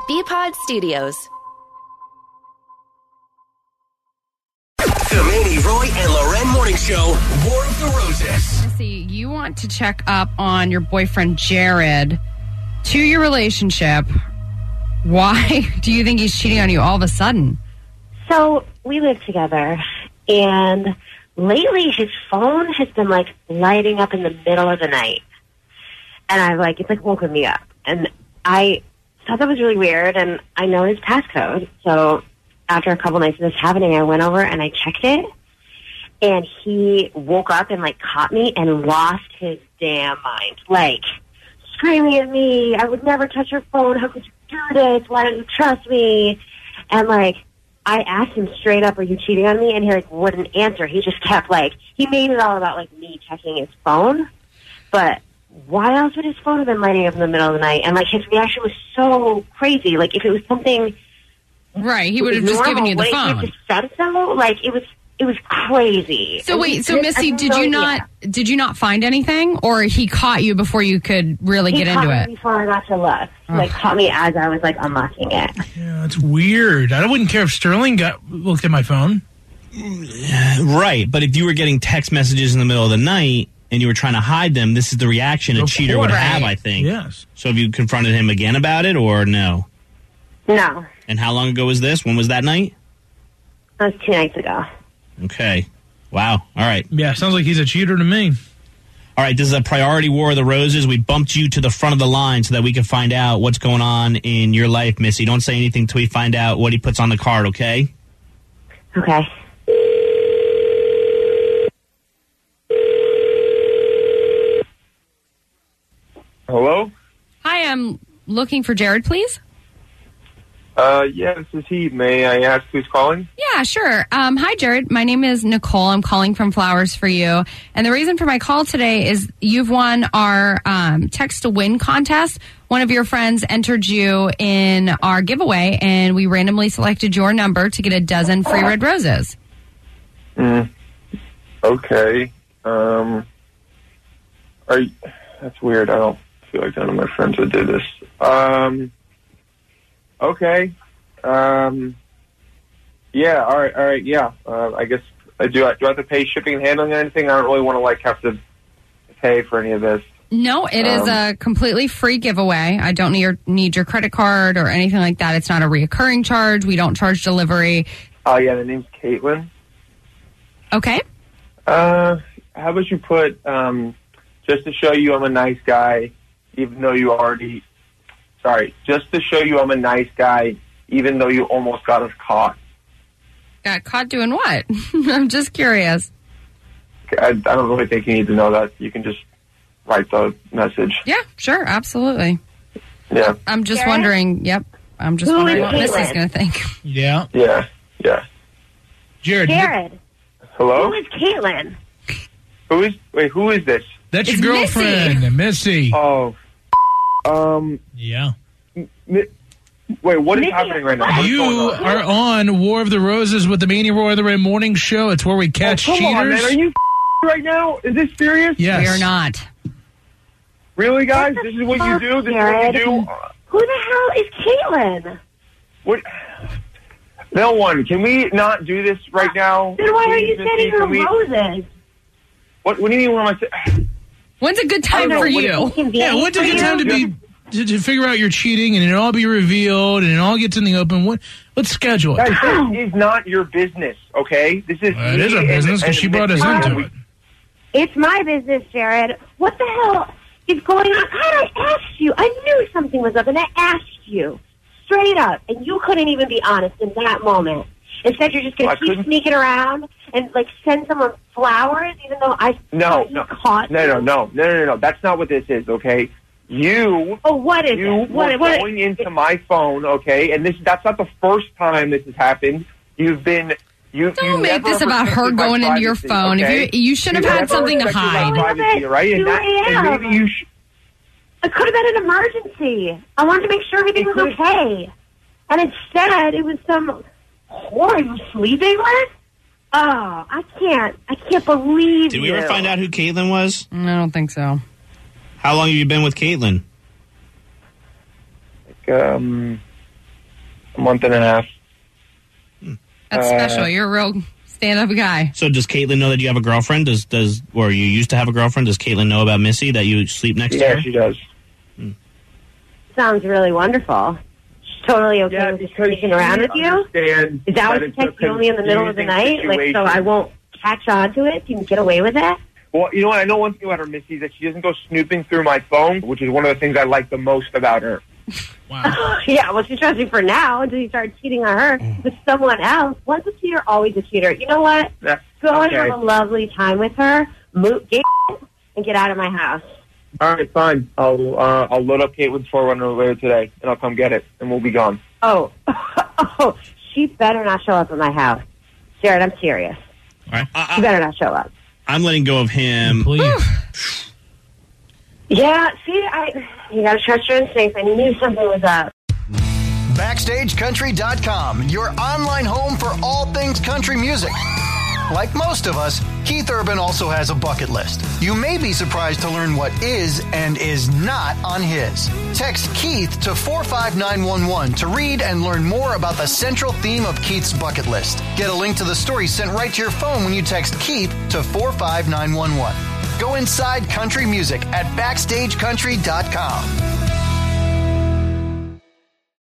BPod Studios. The Manny, Roy, and Loren Morning Show, War of the Roses. See, you want to check up on your boyfriend, Jared, to your relationship. Why do you think he's cheating on you all of a sudden? So we live together, and lately his phone has been, lighting up in the middle of the night. And it's woken me up. And I thought that was really weird, and I know his passcode. So after a couple nights of this happening, I went over and I checked it, and he woke up and caught me and lost his damn mind, screaming at me. I would never touch your phone. How could you do this? Why don't you trust me? And I asked him straight up, "Are you cheating on me?" And he wouldn't answer. He just kept he made it all about me checking his phone, but why else would his phone have been lighting up in the middle of the night? And his reaction was so crazy. If it was something. Right, he would have just given you the phone. He just said so. It was crazy. So wait, so Missy, did you not find anything, or he caught you before you could really get into it? He caught me before I got to look. Caught me as I was unlocking it. Yeah, that's weird. I wouldn't care if Sterling looked at my phone. Right, but if you were getting text messages in the middle of the night and you were trying to hide them, this is the reaction a cheater would have, I think. Yes. So have you confronted him again about it, or no? No. And how long ago was this? When was that night? That was 2 nights ago. Okay. Wow. All right. Yeah, sounds like he's a cheater to me. All right, this is a priority War of the Roses. We bumped you to the front of the line so that we can find out what's going on in your life, Missy. Don't say anything until we find out what he puts on the card, okay? Okay. Hello? Hi, I'm looking for Jared, please. Yeah, this is he. May I ask who's calling? Yeah, sure. Hi, Jared. My name is Nicole. I'm calling from Flowers for You. And the reason for my call today is you've won our Text to Win contest. One of your friends entered you in our giveaway, and we randomly selected your number to get a dozen free red roses. Okay. That's weird. I don't feel like none of my friends would do this. Okay. Yeah, all right, yeah. I guess, do I have to pay shipping and handling or anything? I don't really want to, have to pay for any of this. No, it is a completely free giveaway. I don't need your credit card or anything like that. It's not a reoccurring charge. We don't charge delivery. Oh, yeah, the name's Caitlin. Okay. How about you put, just to show you I'm a nice guy, even though you already... Sorry, just to show you I'm a nice guy, even though you almost got us caught. Got caught doing what? I'm just curious. I don't really think you need to know that. You can just write the message. Yeah, sure, absolutely. Yeah. I'm just wondering, I'm just wondering what Missy's going to think. Yeah. Yeah. Jared. Hello? Who is Caitlin? Who is this? That's It's your girlfriend, Missy. Oh. Yeah. Wait, what is happening right now? You are on War of the Roses with the Manny Roy of the Red Morning Show. It's where we catch come cheaters. on, man. Are you right now? Is this serious? Yes. We are not. Really, guys? This is what you do? This is what you do? Who the hell is Caitlin? What? No one. Can we not do this right now? Then why are you Please, sending her roses? What do you mean? What am I saying? When's a good time for you? Yeah, when's a good time to figure out you're cheating and it all be revealed and it all gets in the open? Let's schedule it. Guys, this is not your business, okay? This is it is our business because she brought us into it. It's my business, Jared. What the hell is going on? I asked you. I knew something was up, and I asked you straight up, and you couldn't even be honest in that moment. Instead, you're just going to keep sneaking around and send someone flowers, even though I caught you. No. That's not what this is, okay? You. Oh, what is it? What going into my phone, okay? And that's not the first time this has happened. You've been. Don't make this about her going into your phone. Okay? If you should have had something to hide. Privacy, right? And maybe you it could have been an emergency. I wanted to make sure everything was okay. And instead, it was some whore you were sleeping with? Oh, I can't believe Did we ever find out who Caitlin was? I don't think so. How long have you been with Caitlin? month and a half. That's special. You're a real stand-up guy. So does Caitlin know that you have a girlfriend? Or you used to have a girlfriend? Does Caitlin know about Missy, that you sleep next to her? Yeah, she does. Sounds really wonderful. She's totally okay with just sneaking around with you? Is that what you text you only in the middle of the night? Like, so I won't catch on to it? You can get away with it? Well, you know what? I know one thing about her, Missy, is that she doesn't go snooping through my phone, which is one of the things I like the most about her. Wow. Yeah, well, she trusts you for now until you start cheating on her with someone else. Once a cheater, always a cheater. You know what? Go and have a lovely time with her, get and get out of my house. All right, fine. I'll load up Caitlin's 4Runner later today, and I'll come get it, and we'll be gone. Oh, she better not show up at my house. Jared, I'm serious. All right. She better not show up. I'm letting go of him. Please. Yeah, see, you gotta trust your instincts. I knew something was up. BackstageCountry.com, your online home for all things country music. Like most of us, Keith Urban also has a bucket list. You may be surprised to learn what is and is not on his. Text Keith to 45911 to read and learn more about the central theme of Keith's bucket list. Get a link to the story sent right to your phone when you text Keith to 45911. Go inside country music at BackstageCountry.com.